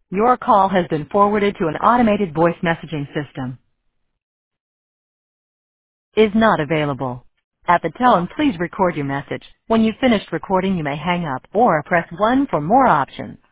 Your call has been forwarded to an automated voice messaging system. Is not available. At the tone, please record your message. When you've finished recording, you may hang up or press 1 for more options.